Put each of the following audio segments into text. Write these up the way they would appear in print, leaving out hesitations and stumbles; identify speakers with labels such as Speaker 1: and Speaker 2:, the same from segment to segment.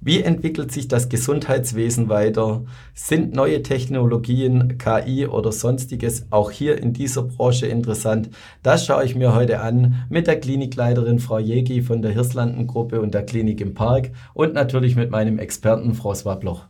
Speaker 1: Wie entwickelt sich das Gesundheitswesen weiter? Sind neue Technologien, KI oder sonstiges auch hier in dieser Branche interessant? Das schaue ich mir heute an mit der Klinikleiterin Frau Jägi von der Hirslanden-Gruppe und der Klinik im Park und natürlich mit meinem Experten Frau Swabloch.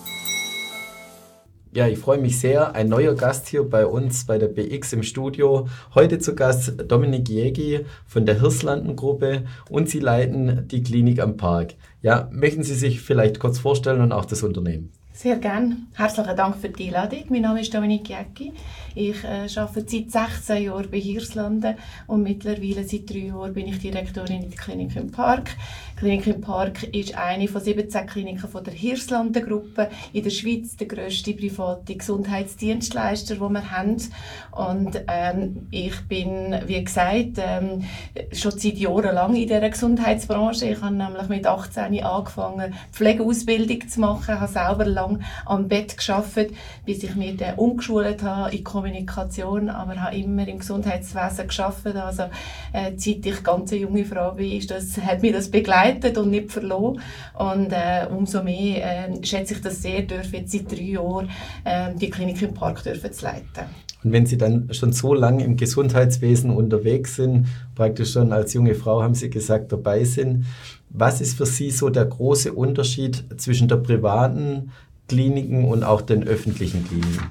Speaker 1: Ja, ich freue mich sehr. Ein neuer Gast hier bei uns bei der BX im Studio. Heute zu Gast Dominik Jägi von der Hirslanden-Gruppe und Sie leiten die Klinik am Park. Ja, möchten Sie sich vielleicht kurz vorstellen und auch das Unternehmen?
Speaker 2: Sehr gerne. Herzlichen Dank für die Einladung. Mein Name ist Dominik Jägi. Ich arbeite seit 16 Jahren bei Hirslanden und mittlerweile seit 3 Jahren bin ich Direktorin in der Klinik im Park. Die Klinik im Park ist eine von 17 Kliniken von der Hirslanden-Gruppe in der Schweiz, der grösste private Gesundheitsdienstleister, den wir haben. Und ich bin, wie gesagt, schon seit Jahren lang in dieser Gesundheitsbranche. Ich habe nämlich mit 18 angefangen, Pflegeausbildung zu machen, habe selber lang am Bett gearbeitet, bis ich mich dann umgeschult habe in Kommunikation, aber habe immer im Gesundheitswesen gearbeitet. Also seit ich ganz eine junge Frau bin, hat mich das begleitet und nicht verloren. Und umso mehr schätze ich das sehr, dürfen jetzt seit 3 Jahren die Klinik im Park zu leiten.
Speaker 1: Und wenn Sie dann schon so lange im Gesundheitswesen unterwegs sind, praktisch schon als junge Frau, haben Sie gesagt, dabei sind, was ist für Sie so der große Unterschied zwischen der privaten Kliniken und auch den öffentlichen Kliniken?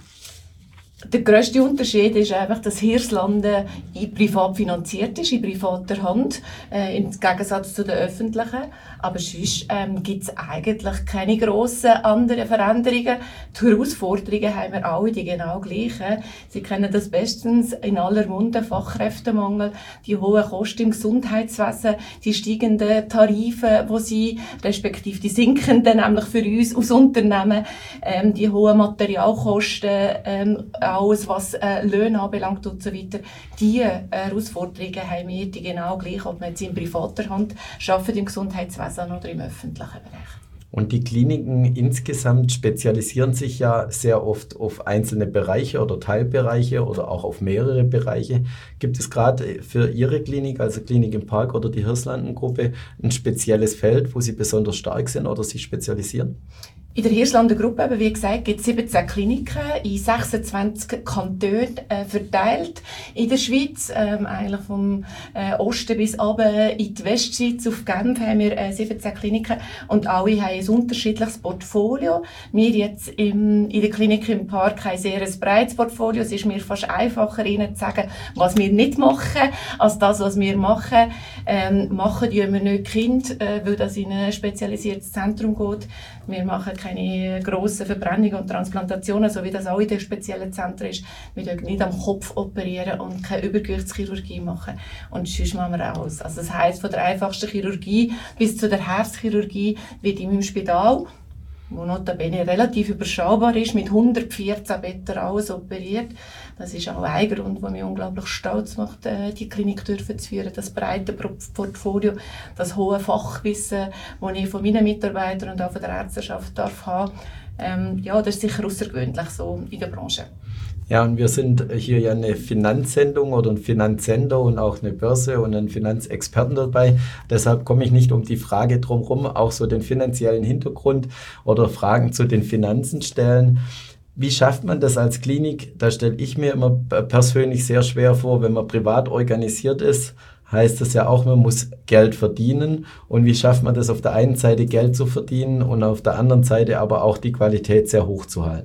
Speaker 2: Der grösste Unterschied ist einfach, dass Hirslanden privat finanziert ist, in privater Hand, im Gegensatz zu den öffentlichen. Aber sonst gibt es eigentlich keine grossen anderen Veränderungen. Die Herausforderungen haben wir alle die genau gleichen. Sie kennen das bestens in aller Munde, Fachkräftemangel, die hohen Kosten im Gesundheitswesen, die steigenden Tarife, respektive die sinkenden, nämlich für uns als Unternehmen, die hohen Materialkosten, alles was Löhne anbelangt und so weiter. Diese Herausforderungen haben wir die genau gleich, ob man jetzt in privater Hand arbeitet, im Gesundheitswesen oder im öffentlichen Bereich.
Speaker 1: Und die Kliniken insgesamt spezialisieren sich ja sehr oft auf einzelne Bereiche oder Teilbereiche oder auch auf mehrere Bereiche. Gibt es gerade für Ihre Klinik, also Klinik im Park oder die Hirslanden-Gruppe, ein spezielles Feld, wo Sie besonders stark sind oder sich spezialisieren?
Speaker 2: In der Hirslanden-Gruppe, wie gesagt, gibt es 17 Kliniken in 26 Kantonen verteilt in der Schweiz. Eigentlich vom Osten bis runter in die Westschweiz, auf Genf haben wir 17 Kliniken und alle haben ein unterschiedliches Portfolio. Wir jetzt in der Klinik im Park haben sehr ein breites Portfolio. Es ist mir fast einfacher, Ihnen zu sagen, was wir nicht machen, als das, was wir machen. Machen wir nicht Kind, weil das in ein spezialisiertes Zentrum geht. Wir machen keine grossen Verbrennungen und Transplantationen, so wie das auch in den speziellen Zentren ist. Wir dürfen nicht am Kopf operieren und keine Übergewichtschirurgie machen. Und sonst machen wir alles. Also das heisst, von der einfachsten Chirurgie bis zu der Herzchirurgie wird in meinem Spital, wo notabene relativ überschaubar ist, mit 114 Betten alles operiert. Das ist auch ein Grund, der mich unglaublich stolz macht, die Klinik zu führen. Das breite Portfolio, das hohe Fachwissen, das ich von meinen Mitarbeitern und auch von der Ärzteschaft haben darf. Das ist sicher außergewöhnlich so in der Branche.
Speaker 1: Ja, und wir sind hier ja eine Finanzsendung oder ein Finanzsender und auch eine Börse und einen Finanzexperten dabei. Deshalb komme ich nicht um die Frage drumherum, auch so den finanziellen Hintergrund oder Fragen zu den Finanzen stellen. Wie schafft man das als Klinik? Da stelle ich mir immer persönlich sehr schwer vor, wenn man privat organisiert ist, heißt das ja auch, man muss Geld verdienen. Und wie schafft man das auf der einen Seite Geld zu verdienen und auf der anderen Seite aber auch die Qualität sehr hoch zu halten?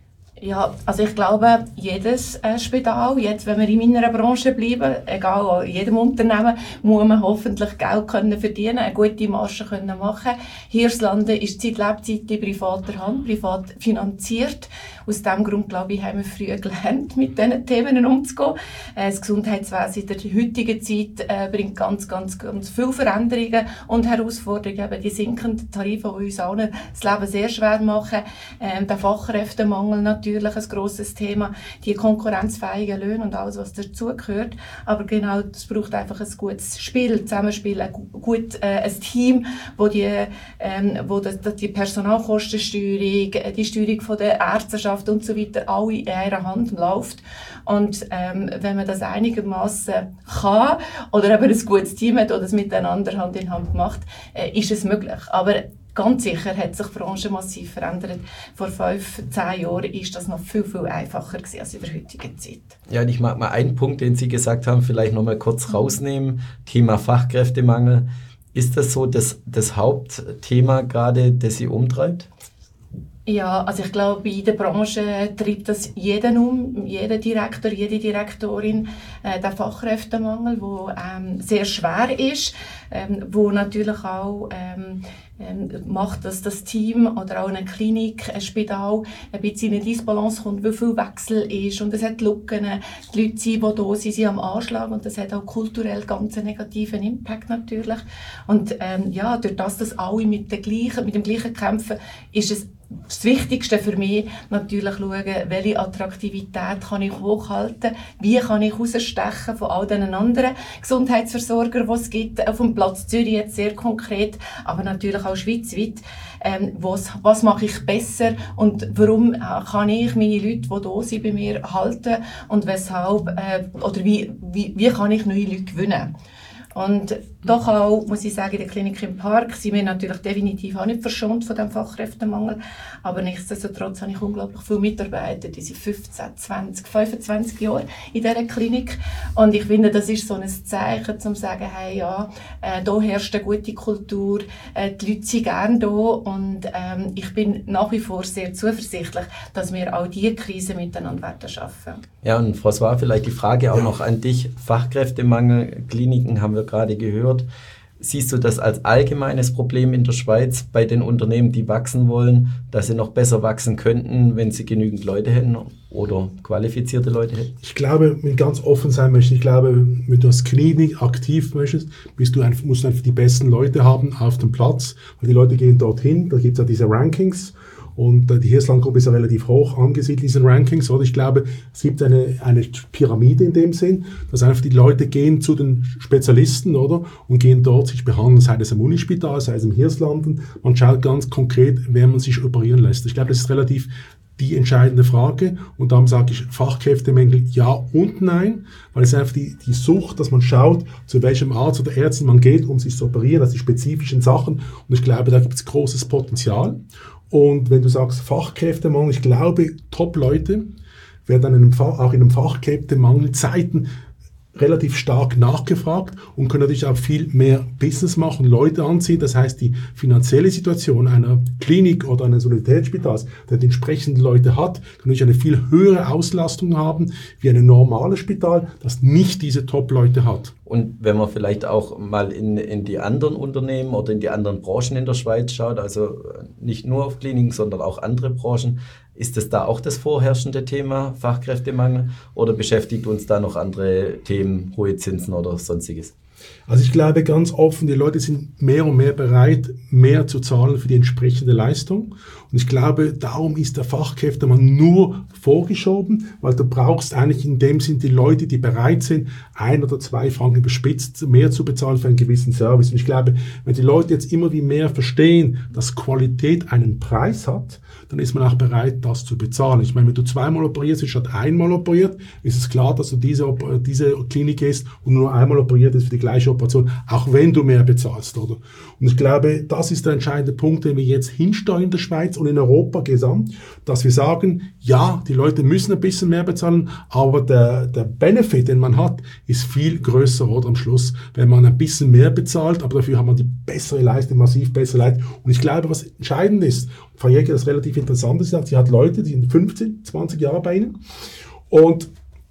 Speaker 2: Ja, also ich glaube, jedes Spital, jetzt wenn wir in meiner Branche bleiben, egal in jedem Unternehmen, muss man hoffentlich Geld können verdienen, eine gute Marge können machen. Hirslanden ist seit Lebzeit in privater Hand, privat finanziert. Aus diesem Grund, glaube ich, haben wir früh gelernt, mit diesen Themen umzugehen. Das Gesundheitswesen in der heutigen Zeit bringt ganz viele Veränderungen und Herausforderungen. Eben die sinkenden Tarife, die uns allen das Leben sehr schwer machen. Der Fachkräftemangel natürlich ein grosses Thema. Die konkurrenzfähigen Löhne und alles, was dazugehört. Aber genau, es braucht einfach ein gutes Spiel, Zusammenspiel, ein Team, wo die Personalkostensteuerung, die Steuerung von der Ärzteschaft und so weiter alle in einer Hand läuft. Und wenn man das einigermaßen kann oder eben ein gutes Team hat oder es miteinander Hand in Hand macht, ist es möglich. Aber ganz sicher hat sich die Branche massiv verändert. Vor 5-10 Jahren ist das noch viel, viel einfacher gewesen als in der heutigen Zeit.
Speaker 1: Ja, und ich mag mal einen Punkt, den Sie gesagt haben, vielleicht noch mal kurz rausnehmen. Thema Fachkräftemangel. Ist das so das Hauptthema gerade, das Sie umtreibt?
Speaker 2: Ja, also ich glaube, in der Branche treibt das jeden jeder Direktor, jede Direktorin, der Fachkräftemangel, der sehr schwer ist, wo natürlich auch macht, dass das Team oder auch eine Klinik, ein Spital ein bisschen in eine Disbalance kommt, wie viel Wechsel ist und es hat Lücken, die Leute sind, die da sind, sind am Anschlag und das hat auch kulturell ganz einen negativen Impact natürlich. Und ja, durch das, dass alle mit dem gleichen kämpfen, ist es das Wichtigste für mich natürlich schauen, welche Attraktivität kann ich hochhalten, wie kann ich herausstechen von all den anderen Gesundheitsversorgern, die es gibt, auf dem Platz Zürich jetzt sehr konkret, aber natürlich auch schweizweit. Was mache ich besser und warum kann ich meine Leute, die da sind, bei mir halten und weshalb, oder wie kann ich neue Leute gewinnen? Und doch auch, muss ich sagen, in der Klinik im Park sind wir natürlich definitiv auch nicht verschont von dem Fachkräftemangel. Aber nichtsdestotrotz habe ich unglaublich viele Mitarbeiter, die sind 15, 20, 25 Jahre in dieser Klinik. Und ich finde, das ist so ein Zeichen, um zu sagen, hey, ja, da herrscht eine gute Kultur, die Leute sind gerne da und ich bin nach wie vor sehr zuversichtlich, dass wir auch diese Krise miteinander werden schaffen.
Speaker 1: Ja, und François, vielleicht die Frage auch noch an dich. Fachkräftemangel, Kliniken haben wir gerade gehört. Siehst du das als allgemeines Problem in der Schweiz bei den Unternehmen, die wachsen wollen, dass sie noch besser wachsen könnten, wenn sie genügend Leute hätten oder qualifizierte Leute hätten?
Speaker 3: Ich glaube, wenn ich ganz offen sein möchte, ich glaube, wenn du als Klinik aktiv möchtest, musst du einfach die besten Leute haben auf dem Platz, weil die Leute gehen dorthin, da gibt es ja diese Rankings. Und die Hirslanden-Gruppe ist ja relativ hoch angesiedelt in diesen Rankings. Oder ich glaube, es gibt eine Pyramide in dem Sinn, dass einfach die Leute gehen zu den Spezialisten, oder? Und gehen dort sich behandeln, sei es im Unispital, sei es im Hirslanden. Man schaut ganz konkret, wer man sich operieren lässt. Ich glaube, das ist relativ die entscheidende Frage. Und darum sage ich Fachkräftemangel ja und nein, weil es einfach die Sucht, dass man schaut, zu welchem Arzt oder Ärztin man geht, um sich zu operieren, also die spezifischen Sachen. Und ich glaube, da gibt es großes Potenzial. Und wenn du sagst Fachkräftemangel, ich glaube, Top-Leute werden auch in einem Fachkräftemangelzeiten relativ stark nachgefragt und können natürlich auch viel mehr Business machen, Leute anziehen. Das heißt, die finanzielle Situation einer Klinik oder eines Universitätsspitals, der die entsprechenden Leute hat, kann natürlich eine viel höhere Auslastung haben wie ein normales Spital, das nicht diese Top-Leute hat.
Speaker 1: Und wenn man vielleicht auch mal in die anderen Unternehmen oder in die anderen Branchen in der Schweiz schaut, also nicht nur auf Kliniken, sondern auch andere Branchen, ist es da auch das vorherrschende Thema Fachkräftemangel oder beschäftigt uns da noch andere Themen, hohe Zinsen oder sonstiges?
Speaker 3: Also ich glaube ganz offen, die Leute sind mehr und mehr bereit, mehr zu zahlen für die entsprechende Leistung. Und ich glaube, darum ist der Fachkräftemangel nur vorgeschoben, weil du brauchst eigentlich in dem Sinn die Leute, die bereit sind, 1 oder 2 Franken überspitzt mehr zu bezahlen für einen gewissen Service. Und ich glaube, wenn die Leute jetzt immer wie mehr verstehen, dass Qualität einen Preis hat, dann ist man auch bereit, das zu bezahlen. Ich meine, wenn du 2-mal operierst, statt 1-mal operiert, ist es klar, dass du diese Klinik gehst und nur einmal operiert ist für die gleiche Operation, auch wenn du mehr bezahlst, oder? Und ich glaube, das ist der entscheidende Punkt, den wir jetzt hinsteuern in der Schweiz und in Europa gesamt, dass wir sagen, ja, die Leute müssen ein bisschen mehr bezahlen, aber der Benefit, den man hat, ist viel größer, oder am Schluss, wenn man ein bisschen mehr bezahlt, aber dafür hat man die bessere Leistung, massiv bessere Leistung. Und ich glaube, was entscheidend ist, Frau Jäger, das relativ interessant ist, sie hat Leute, die sind 15, 20 Jahre bei Ihnen und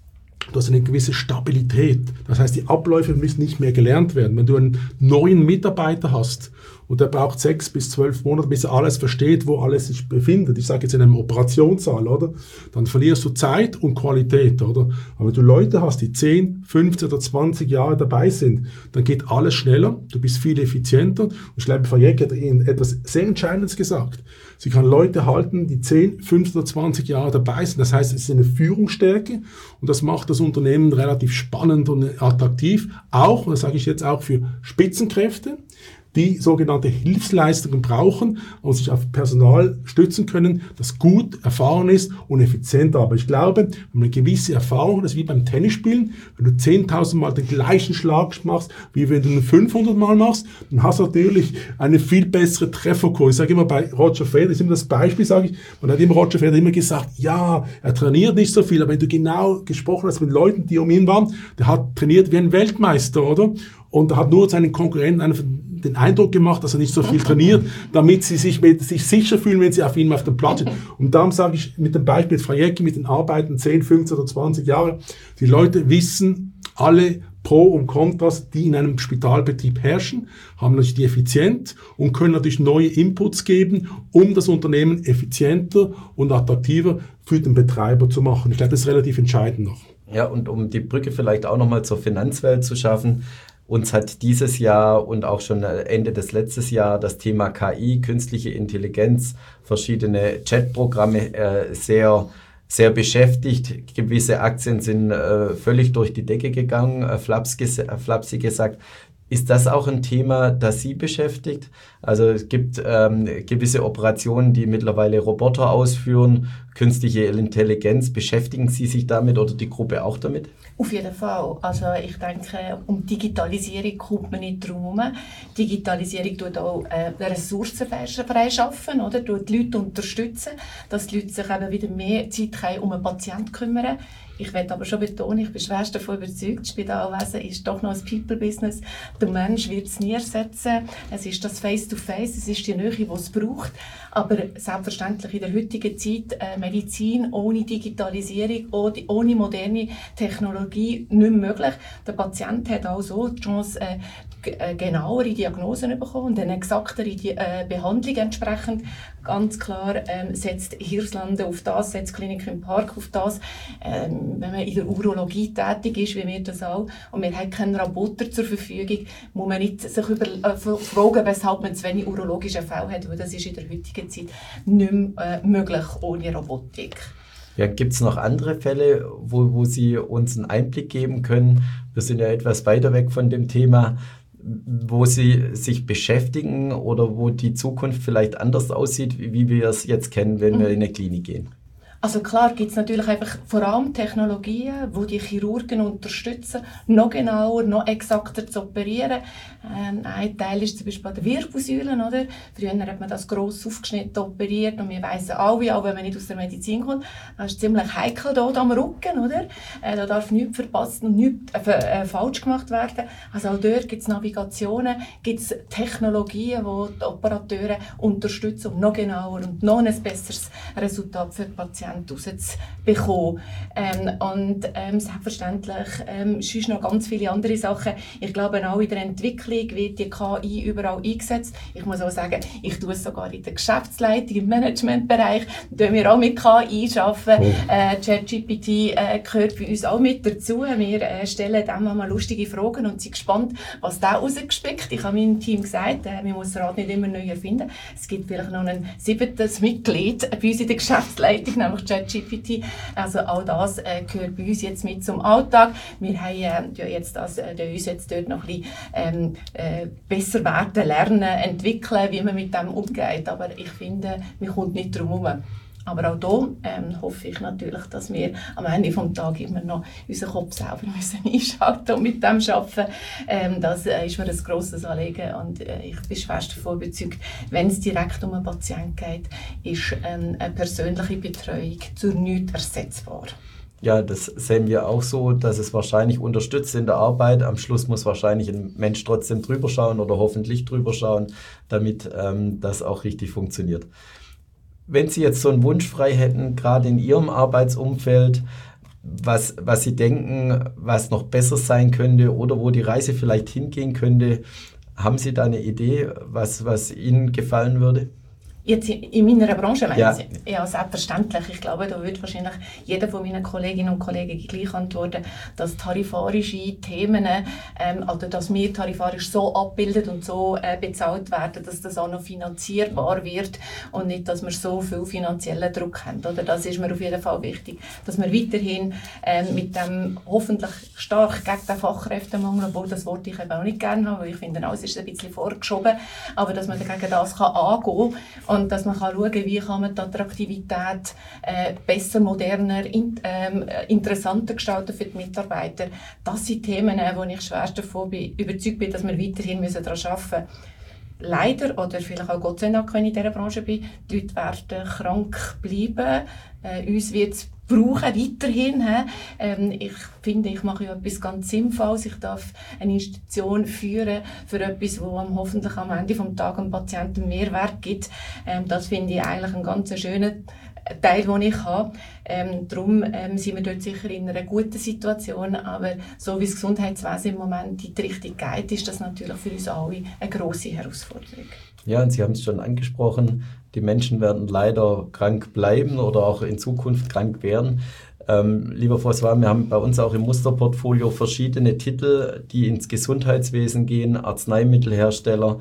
Speaker 3: du hast eine gewisse Stabilität. Das heißt, die Abläufe müssen nicht mehr gelernt werden. Wenn du einen neuen Mitarbeiter hast und der braucht 6 bis 12 Monate, bis er alles versteht, wo alles sich befindet, ich sage jetzt in einem Operationssaal, oder? Dann verlierst du Zeit und Qualität, oder? Aber wenn du Leute hast, die 10, 15 oder 20 Jahre dabei sind, dann geht alles schneller, du bist viel effizienter. Und ich glaube, Frau Jäger hat Ihnen etwas sehr Entscheidendes gesagt. Sie kann Leute halten, die 10, 15 oder 20 Jahre dabei sind. Das heißt, es ist eine Führungsstärke und das macht das Unternehmen relativ spannend und attraktiv. Auch, und das sage ich jetzt auch für Spitzenkräfte, die sogenannte Hilfsleistungen brauchen und sich auf Personal stützen können, das gut erfahren ist und effizient. Aber ich glaube, wenn man eine gewisse Erfahrung, das ist wie beim Tennisspielen, wenn du 10.000 Mal den gleichen Schlag machst, wie wenn du ihn 500 Mal machst, dann hast du natürlich eine viel bessere Trefferquote. Ich sage immer bei Roger Federer, das ist immer das Beispiel, sage ich, man hat immer Roger Federer immer gesagt, ja, er trainiert nicht so viel, aber wenn du genau gesprochen hast mit Leuten, die um ihn waren, der hat trainiert wie ein Weltmeister, oder? Und er hat nur seinen Konkurrenten den Eindruck gemacht, dass er nicht so viel trainiert, damit sie sich sicher fühlen, wenn sie auf ihm auf dem Platz sind. Und darum sage ich mit dem Beispiel Frau Jäcki, mit den Arbeiten 10, 15 oder 20 Jahre, die Leute wissen alle Pro und Kontras, die in einem Spitalbetrieb herrschen, haben natürlich die effizient und können natürlich neue Inputs geben, um das Unternehmen effizienter und attraktiver für den Betreiber zu machen. Ich glaube, das ist relativ entscheidend noch.
Speaker 1: Ja, und um die Brücke vielleicht auch nochmal zur Finanzwelt zu schaffen, uns hat dieses Jahr und auch schon Ende des letzten Jahres das Thema KI, künstliche Intelligenz, verschiedene Chatprogramme sehr beschäftigt. Gewisse Aktien sind völlig durch die Decke gegangen, flapsig gesagt. Ist das auch ein Thema, das Sie beschäftigt? Also es gibt gewisse Operationen, die mittlerweile Roboter ausführen, künstliche Intelligenz. Beschäftigen Sie sich damit oder die Gruppe auch damit?
Speaker 2: Auf jeden Fall. Also ich denke, um Digitalisierung kommt man nicht drum herum. Digitalisierung tut auch Ressourcen freischaffen, oder? Tut die Leute unterstützen, dass die Leute sich eben wieder mehr Zeit um einen Patienten kümmern. Ich will aber schon betonen, ich bin schwerst davon überzeugt, das Spitalwesen ist doch noch ein People-Business. Der Mensch wird es nie ersetzen. Es ist das Face-to-Face, es ist die Nähe, die es braucht. Aber selbstverständlich in der heutigen Zeit Medizin ohne Digitalisierung, ohne moderne Technologie nicht mehr möglich. Der Patient hat auch so die Chance, genauere Diagnosen bekommen und eine exaktere Behandlung entsprechend. Ganz klar setzt Hirslanden auf das, setzt Klinik im Park auf das. Wenn man in der Urologie tätig ist, wie wir das auch, und wir haben keinen Roboter zur Verfügung, muss man nicht sich fragen, weshalb man zu wenig urologische Fälle hat, weil das ist in der heutigen Zeit nicht mehr möglich ohne Robotik.
Speaker 1: Ja, gibt es noch andere Fälle, wo Sie uns einen Einblick geben können? Wir sind ja etwas weiter weg von dem Thema, wo Sie sich beschäftigen oder wo die Zukunft vielleicht anders aussieht, wie wir es jetzt kennen, wenn wir in eine Klinik gehen.
Speaker 2: Also klar gibt es natürlich einfach vor allem Technologien, die die Chirurgen unterstützen, noch genauer, noch exakter zu operieren. Ein Teil ist zum Beispiel bei den Wirbelsäulen, oder? Früher hat man das gross aufgeschnitten operiert und wir weissen alle, auch wenn man nicht aus der Medizin kommt, das ist ziemlich heikel hier am Rücken, oder? Da darf nichts verpasst und nichts falsch gemacht werden. Also auch dort gibt es Navigationen, gibt es Technologien, die die Operateure unterstützen, um noch genauer und noch ein besseres Resultat für die Patienten rauszubekommen. Selbstverständlich sonst noch ganz viele andere Sachen. Ich glaube, auch in der Entwicklung wird die KI überall eingesetzt. Ich muss auch sagen, ich tue es sogar in der Geschäftsleitung, im Managementbereich, da wir auch mit KI arbeiten. ChatGPT gehört bei uns auch mit dazu. Wir stellen dem mal lustige Fragen und sind gespannt, was da rausgespickt. Ich habe meinem Team gesagt, man muss das Rad nicht immer neu erfinden. Es gibt vielleicht noch ein 7. Mitglied bei uns in der Geschäftsleitung, nämlich ChatGPT. Also all das gehört bei uns jetzt mit zum Alltag. Wir haben uns jetzt dort noch ein bisschen besser werden, lernen, entwickeln, wie man mit dem umgeht. Aber ich finde, man kommt nicht drum herum. Aber auch hier hoffe ich natürlich, dass wir am Ende des Tages immer noch unseren Kopf selber einschalten und mit dem arbeiten. Das ist mir ein grosses Anliegen und ich bin fest davon überzeugt, wenn es direkt um einen Patienten geht, ist eine persönliche Betreuung zu nichts ersetzbar.
Speaker 1: Ja, das sehen wir auch so, dass es wahrscheinlich unterstützt in der Arbeit. Am Schluss muss wahrscheinlich ein Mensch trotzdem drüber schauen oder hoffentlich drüber schauen, damit das auch richtig funktioniert. Wenn Sie jetzt so einen Wunsch frei hätten, gerade in Ihrem Arbeitsumfeld, was Sie denken, was noch besser sein könnte oder wo die Reise vielleicht hingehen könnte, haben Sie da eine Idee, was Ihnen gefallen würde?
Speaker 2: Jetzt in meiner Branche,
Speaker 1: ja.
Speaker 2: Ja, selbstverständlich. Ich glaube, da wird wahrscheinlich jeder von meinen Kolleginnen und Kollegen gleich antworten, dass tarifarische Themen, also dass wir tarifarisch so abbildet und so bezahlt werden, dass das auch noch finanzierbar wird und nicht, dass wir so viel finanziellen Druck haben. Oder? Das ist mir auf jeden Fall wichtig, dass wir weiterhin mit dem hoffentlich stark gegen den Fachkräftemangel, obwohl das Wort ich eben auch nicht gerne habe, weil ich finde, es ist ein bisschen vorgeschoben, aber dass man gegen das angehen kann und dass man schauen kann, wie kann man die Attraktivität besser, moderner, interessanter gestalten für die Mitarbeiter. Das sind Themen, wo ich schwerst davon überzeugt bin, dass wir weiterhin daran arbeiten müssen. Leider, oder vielleicht auch Gott sei Dank, wenn ich in dieser Branche bin, die Leute werden krank bleiben. Uns wird es brauchen, weiterhin. Ich finde, ich mache ja etwas ganz Sinnvolles. Ich darf eine Institution führen für etwas, das hoffentlich am Ende des Tages dem Patienten Mehrwert gibt. Das finde ich eigentlich einen ganz schönen Teil, den ich habe. Darum sind wir dort sicher in einer guten Situation, aber so wie das Gesundheitswesen im Moment in die Richtung geht, ist das natürlich für uns alle eine grosse Herausforderung.
Speaker 1: Ja, und Sie haben es schon angesprochen, die Menschen werden leider krank bleiben oder auch in Zukunft krank werden. Lieber Frau Swam, wir haben bei uns auch im Musterportfolio verschiedene Titel, die ins Gesundheitswesen gehen, Arzneimittelhersteller.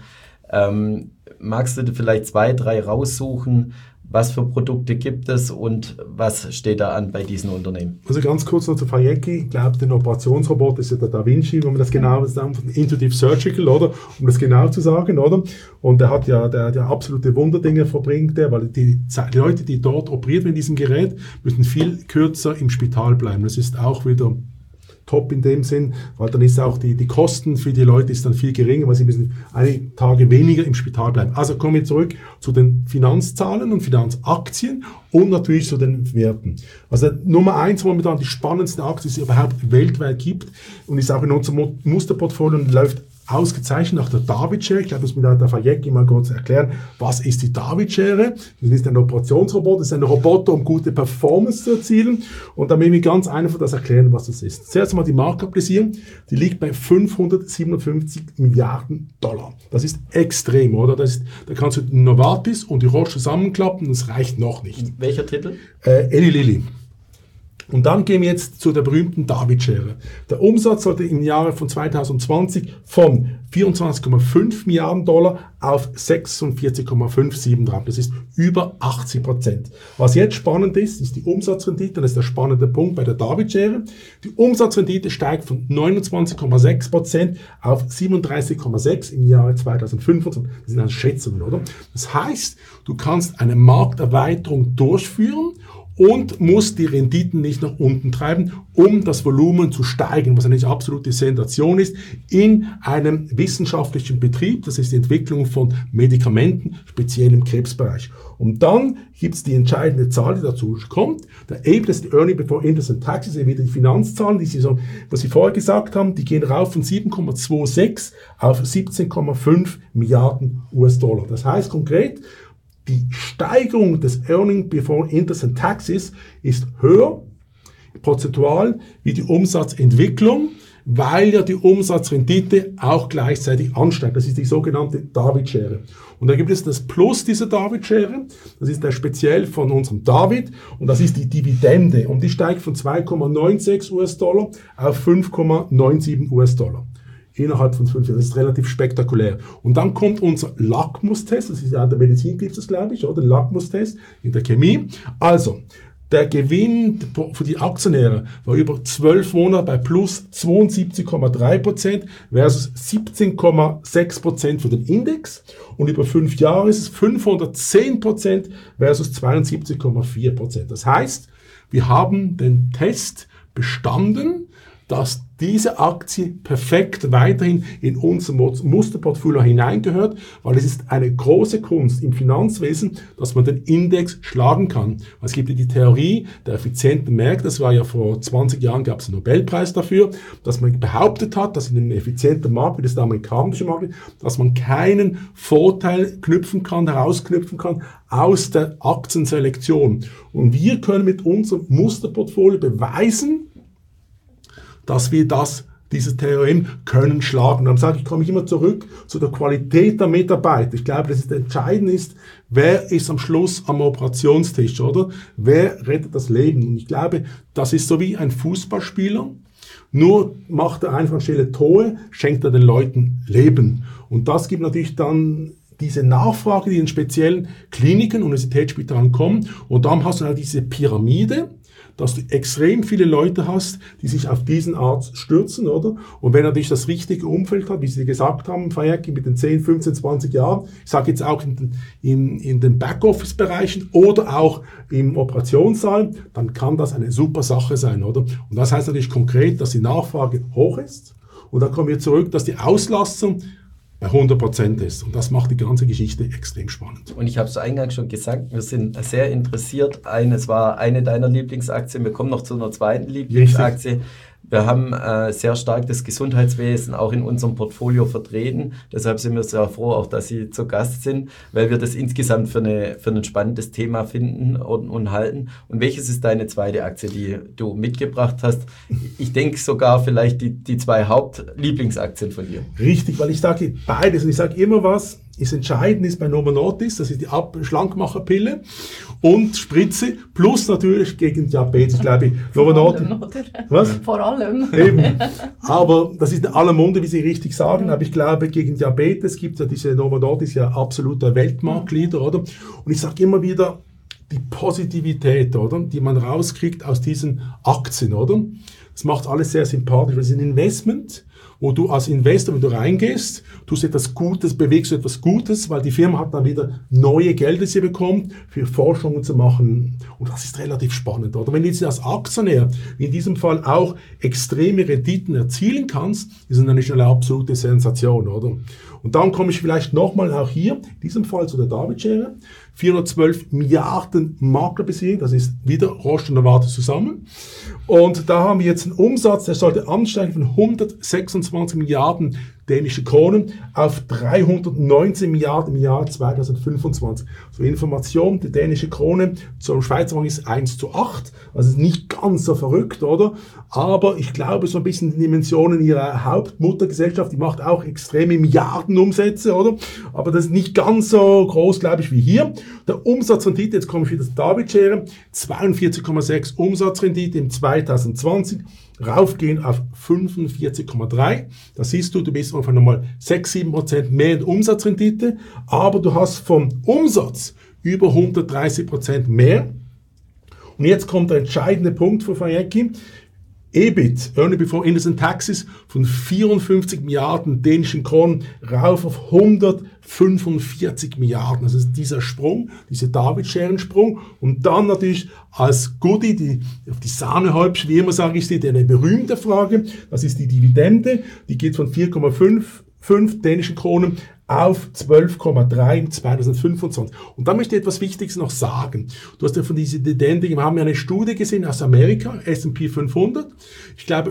Speaker 1: Magst du vielleicht 2, 3 raussuchen? Was für Produkte gibt es und was steht da an bei diesen Unternehmen?
Speaker 3: Also ganz kurz noch zu Fajeki. Ich glaube, der Operationsroboter ist ja der Da Vinci, wenn man das genau sagt, von Intuitive Surgical, oder? Um das genau zu sagen, oder? Und der hat ja der absolute Wunderdinge verbringt, weil die Leute, die dort operiert werden in diesem Gerät, müssen viel kürzer im Spital bleiben. Das ist auch wieder top in dem Sinn, weil dann ist auch die Kosten für die Leute ist dann viel geringer, weil sie müssen einige Tage weniger im Spital bleiben. Also kommen wir zurück zu den Finanzzahlen und Finanzaktien und natürlich zu den Werten. Also Nummer 1 momentan die spannendste Aktie, die es überhaupt weltweit gibt und ist auch in unserem Musterportfolio und läuft ausgezeichnet nach der David-Schere. Ich glaube, das muss mir der Fajeki mal kurz erklären, was ist die David-Schere? Das ist ein Operationsroboter, das ist ein Roboter, um gute Performance zu erzielen. Und dann will ich ganz einfach das erklären, was das ist. Zuerst einmal die Marktkapitalisierung, die liegt bei 557 Milliarden $. Das ist extrem, oder? Da kannst du Novartis und die Roche zusammenklappen, das reicht noch nicht.
Speaker 1: Welcher Titel?
Speaker 3: Eli Lilly. Und dann gehen wir jetzt zu der berühmten David-Schere. Der Umsatz sollte im Jahre von 2020 von 24,5 Milliarden $ auf 46,57 drauf. Das ist über 80%. Was jetzt spannend ist, ist die Umsatzrendite. Das ist der spannende Punkt bei der David-Schere. Die Umsatzrendite steigt von 29,6% auf 37,6% im Jahre 2025. Das sind also Schätzungen, oder? Das heißt, du kannst eine Markterweiterung durchführen und muss die Renditen nicht nach unten treiben, um das Volumen zu steigern, was eine absolute Sensation ist, in einem wissenschaftlichen Betrieb, das ist die Entwicklung von Medikamenten, speziell im Krebsbereich. Und dann gibt es die entscheidende Zahl, die dazu kommt, der EBIT, das ist die Earning Before Interest and Taxes, wieder die Finanzzahlen, was Sie vorher gesagt haben, die gehen rauf von 7,26 auf 17,5 Milliarden US-Dollar. Das heißt konkret, die Steigerung des Earning Before Interest and Taxes ist höher, prozentual, wie die Umsatzentwicklung, weil ja die Umsatzrendite auch gleichzeitig ansteigt. Das ist die sogenannte David-Schere. Und da gibt es das Plus dieser David-Schere, das ist der speziell von unserem David, und das ist die Dividende. Und die steigt von 2,96 US-Dollar auf 5,97 US-Dollar. Innerhalb von 5 Jahren. Das ist relativ spektakulär. Und dann kommt unser Lackmustest, das ist ja in der Medizin gibt es, glaube ich, oder? Den Lackmustest in der Chemie. Also, der Gewinn für die Aktionäre war über 12 Monate bei plus 72,3% versus 17,6% für den Index. Und über 5 Jahre ist es 510% versus 72,4%. Das heißt, wir haben den Test bestanden, dass diese Aktie perfekt weiterhin in unser Musterportfolio hineingehört, weil es ist eine große Kunst im Finanzwesen, dass man den Index schlagen kann. Es gibt ja die Theorie der effizienten Märkte, das war ja vor 20 Jahren, gab es einen Nobelpreis dafür, dass man behauptet hat, dass in einem effizienten Markt, wie das der amerikanische Markt ist, dass man keinen Vorteil herausknüpfen kann aus der Aktienselektion. Und wir können mit unserem Musterportfolio beweisen, dass wir das dieses TRM können schlagen. Und dann sage ich, komme ich immer zurück zu der Qualität der Mitarbeiter. Ich glaube, dass es entscheidend ist, wer ist am Schluss am Operationstisch, oder? Wer rettet das Leben? Und ich glaube, das ist so wie ein Fußballspieler. Nur macht er einfach anstelle Tore, schenkt er den Leuten Leben. Und das gibt natürlich dann diese Nachfrage, die in speziellen Kliniken, Universitätsspitalen kommen. Und dann hast du halt diese Pyramide, dass du extrem viele Leute hast, die sich auf diesen Arzt stürzen, oder? Und wenn er natürlich das richtige Umfeld hat, wie Sie gesagt haben, Fayeki, mit den 10, 15, 20 Jahren, ich sage jetzt auch in den Backoffice-Bereichen oder auch im Operationssaal, dann kann das eine super Sache sein, oder? Und das heißt natürlich konkret, dass die Nachfrage hoch ist. Und dann kommen wir zurück, dass die Auslastung bei 100% ist. Und das macht die ganze Geschichte extrem spannend.
Speaker 1: Und ich habe es eingangs schon gesagt, wir sind sehr interessiert. Es war eine deiner Lieblingsaktien. Wir kommen noch zu einer zweiten Lieblingsaktie. Richtig. Wir haben sehr stark das Gesundheitswesen auch in unserem Portfolio vertreten. Deshalb sind wir sehr froh, auch dass Sie zu Gast sind, weil wir das insgesamt für ein spannendes Thema finden und halten. Und welches ist deine zweite Aktie, die du mitgebracht hast? Ich denke sogar vielleicht die zwei Hauptlieblingsaktien von dir.
Speaker 3: Richtig, weil ich sage beides und ich sage immer was. Ist entscheidend ist bei Novo Nordisk, das ist die Schlankmacherpille und Spritze, plus natürlich gegen Diabetes, glaube ich. Novo Nordisk. Was?
Speaker 2: Vor allem.
Speaker 3: Eben. Aber das ist in aller Munde, wie Sie richtig sagen, aber ich glaube, gegen Diabetes gibt es ja diese Novo Nordisk ja absoluter Weltmarktleader, oder? Und ich sage immer wieder, die Positivität, oder? Die man rauskriegt aus diesen Aktien, oder? Das macht alles sehr sympathisch, weil es ist ein Investment, wo du als Investor, wenn du reingehst, tust etwas Gutes, bewegst du etwas Gutes, weil die Firma hat dann wieder neue Gelder, die sie bekommt, für Forschungen zu machen. Und das ist relativ spannend, oder? Wenn du jetzt als Aktionär, wie in diesem Fall auch, extreme Renditen erzielen kannst, ist das natürlich eine absolute Sensation, oder? Und dann komme ich vielleicht nochmal auch hier, in diesem Fall zu der David-Schere. 412 Milliarden Maklerbesicherung, das ist wieder Roche und Novartis zusammen. Und da haben wir jetzt einen Umsatz, der sollte ansteigen von 126 Milliarden dänische Kronen auf 319 Milliarden im Jahr 2025. So Information, die dänische Krone zum Schweizer Franken ist 1:8, also nicht ganz so verrückt, oder? Aber ich glaube, so ein bisschen die Dimensionen ihrer Hauptmuttergesellschaft, die macht auch extreme Milliardenumsätze, oder? Aber das ist nicht ganz so groß, glaube ich, wie hier. Der Umsatzrendite, jetzt komme ich wieder zur David-Schere, 42,6 Umsatzrendite im 2020, raufgehen auf 45,3. Da siehst du, du bist einfach nochmal 6-7% mehr in Umsatzrendite, aber du hast vom Umsatz über 130% mehr. Und jetzt kommt der entscheidende Punkt für Fayeki. EBIT, Earnings Before Interest and Taxes, von 54 Milliarden dänischen Kronen rauf auf 145 Milliarden. Das ist dieser Sprung, dieser David-Scheren-Sprung. Und dann natürlich als Goodie, die Sahnehäubchen, wie immer sage ich, die eine berühmte Frage, das ist die Dividende, die geht von 4,5 dänischen Kronen auf 12,3 im 2025. Und da möchte ich etwas Wichtiges noch sagen. Du hast ja von dieser Dividende, wir haben ja eine Studie gesehen aus Amerika, S&P 500. Ich glaube,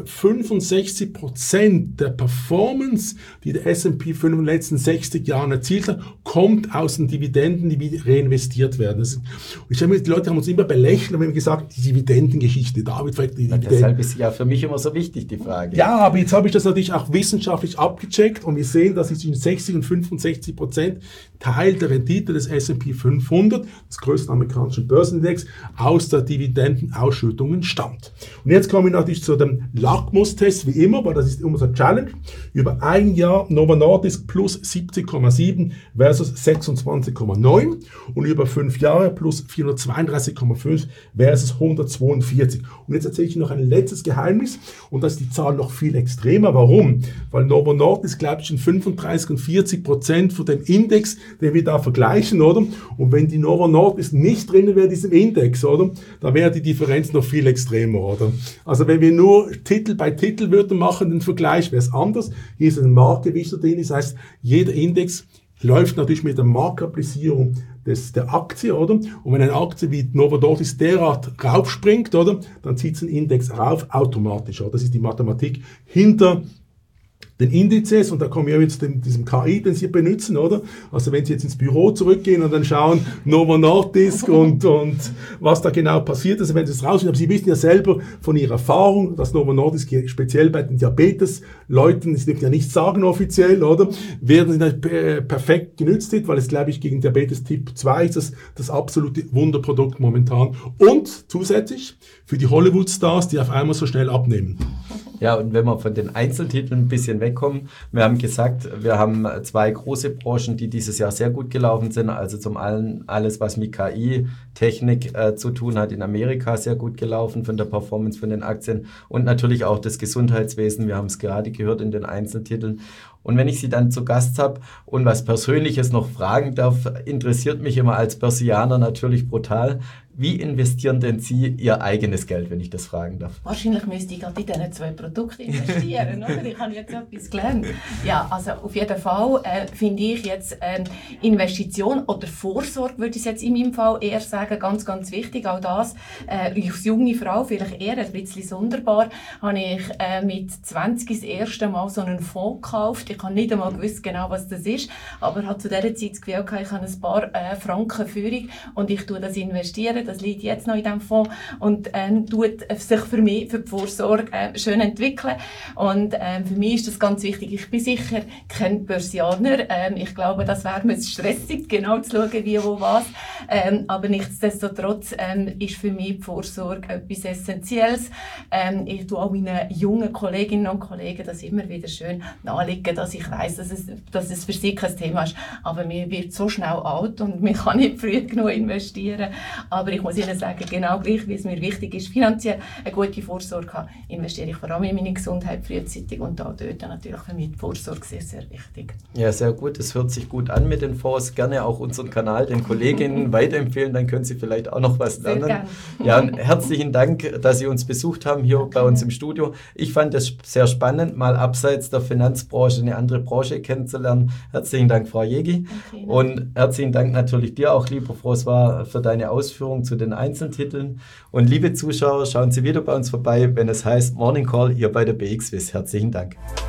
Speaker 3: 65% der Performance, die der S&P 500 in den letzten 60 Jahren erzielt hat, kommt aus den Dividenden, die wieder reinvestiert werden. Und ich habe die Leute haben uns immer belächelt und haben gesagt, die Dividendengeschichte, David fragt die Dividenden.
Speaker 1: Deshalb ist ja für mich immer so wichtig, die Frage.
Speaker 3: Ja, aber jetzt habe ich das natürlich auch wissenschaftlich abgecheckt und wir sehen, dass es zwischen 60 und 65% Teil der Rendite des S&P 500, des größten amerikanischen Börsenindex, aus der Dividendenausschüttungen stammt. Und jetzt komme ich natürlich zu dem Lackmustest, wie immer, weil das ist immer so eine Challenge. Über ein Jahr Novo Nordisk plus 70,7 versus 26,9 und über 5 Jahre plus 432,5 versus 142. Und jetzt erzähle ich noch ein letztes Geheimnis und das ist die Zahl noch viel extremer. Warum? Weil Novo Nordisk, glaube ich, in 35 und 40% von dem Index, den wir da vergleichen, oder? Und wenn die Novo Nordisk nicht drin wäre in diesem Index, oder? Dann wäre die Differenz noch viel extremer, oder? Also wenn wir nur Titel bei Titel würden machen, den Vergleich, wäre es anders. Hier ist ein Marktgewicht drin, das heißt, jeder Index läuft natürlich mit der Marktkapitalisierung der Aktie, oder? Und wenn eine Aktie wie Novo Nordisk derart raufspringt, oder? Dann zieht es den Index rauf automatisch, oder? Das ist die Mathematik hinter den Indizes, und da kommen wir jetzt zu diesem KI, den Sie benutzen, oder? Also wenn Sie jetzt ins Büro zurückgehen und dann schauen, Novo Nordisk und was da genau passiert ist, wenn Sie es rausfinden. Aber Sie wissen ja selber von Ihrer Erfahrung, dass Novo Nordisk hier speziell bei den Diabetes-Leuten, Sie dürfen ja nichts sagen offiziell, oder? Werden Sie perfekt genützt wird, weil es, glaube ich, gegen Diabetes Typ 2 ist das absolute Wunderprodukt momentan. Und zusätzlich für die Hollywood-Stars, die auf einmal so schnell abnehmen.
Speaker 1: Ja, und wenn wir von den Einzeltiteln ein bisschen wegkommen, wir haben gesagt, wir haben 2 große Branchen, die dieses Jahr sehr gut gelaufen sind. Also zum einen alles, was mit KI, Technik zu tun hat, in Amerika sehr gut gelaufen von der Performance von den Aktien und natürlich auch das Gesundheitswesen. Wir haben es gerade gehört in den Einzeltiteln. Und wenn ich Sie dann zu Gast habe und was Persönliches noch fragen darf, interessiert mich immer als Börsianer natürlich brutal. Wie investieren denn Sie Ihr eigenes Geld, wenn ich das fragen darf?
Speaker 2: Wahrscheinlich müsste ich gerade in diesen 2 Produkte investieren, oder? Ich habe jetzt etwas gelernt. Ja, also auf jeden Fall finde ich jetzt Investition oder Vorsorge, würde ich jetzt in meinem Fall eher sagen, ganz, ganz wichtig. Auch das, als junge Frau, vielleicht eher ein bisschen sonderbar, habe ich mit 20 das erste Mal so einen Fonds gekauft. Ich habe nicht einmal gewusst genau, was das ist, aber habe zu dieser Zeit das Gefühl gehabt, ich habe ein paar Franken Führung und ich tue das investieren. Das liegt jetzt noch in diesem Fonds und tut sich für mich, für die Vorsorge schön entwickeln. Und für mich ist das ganz wichtig. Ich bin sicher kein Börsianer. Ich glaube, das wäre mir stressig, genau zu schauen, wie, wo, was. Aber nichtsdestotrotz ist für mich die Vorsorge etwas Essentielles. Ich tue auch meinen jungen Kolleginnen und Kollegen das immer wieder schön nahelegen, dass ich weiss, dass es für sie kein Thema ist. Aber mir wird so schnell alt und man kann nicht früh genug investieren. Aber ich muss Ihnen sagen, genau gleich, wie es mir wichtig ist, finanziell eine gute Vorsorge haben, investiere ich vor allem in meine Gesundheit frühzeitig und auch dort natürlich für mich die Vorsorge sehr, sehr wichtig.
Speaker 1: Ja, sehr gut. Das hört sich gut an mit den Fonds. Gerne auch unseren Kanal den Kolleginnen weiterempfehlen, dann können Sie vielleicht auch noch was lernen. Sehr gern. Ja, und herzlichen Dank, dass Sie uns besucht haben hier bei uns im Studio. Ich fand es sehr spannend, mal abseits der Finanzbranche eine andere Branche kennenzulernen. Herzlichen Dank, Frau Jegi. Okay, und herzlichen Dank natürlich dir auch, lieber François, für deine Ausführungen zu den Einzeltiteln. Und liebe Zuschauer, schauen Sie wieder bei uns vorbei, wenn es heißt Morning Call hier bei der BXWIS. Herzlichen Dank.